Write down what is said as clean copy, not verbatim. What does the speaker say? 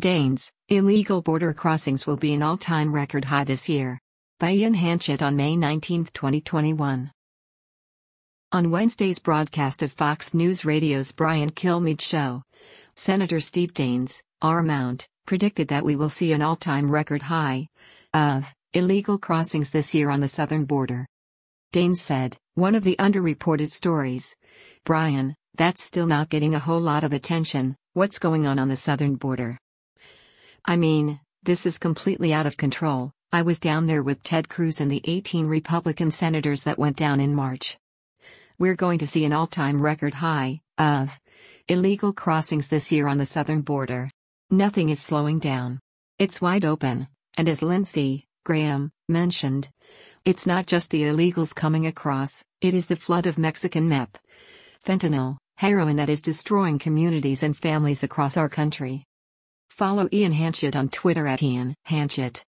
Danes, illegal border crossings will be an all-time record high this year. By Ian Hanchett on May 19, 2021. On Wednesday's broadcast of Fox News Radio's Brian Kilmeade show, Senator Steve Daines, R-Mount, predicted that we will see an all-time record high of illegal crossings this year on the southern border. Daines said, "One of the underreported stories. Brian, that's still not getting a whole lot of attention. What's going on the southern border? I mean, this is completely out of control. I was down there with Ted Cruz and the 18 Republican senators that went down in March. We're going to see an all-time record high of illegal crossings this year on the southern border. Nothing is slowing down. It's wide open, and as Lindsey Graham mentioned, it's not just the illegals coming across, it is the flood of Mexican meth, fentanyl, heroin that is destroying communities and families across our country." Follow Ian Hanchett on Twitter @IanHanchett.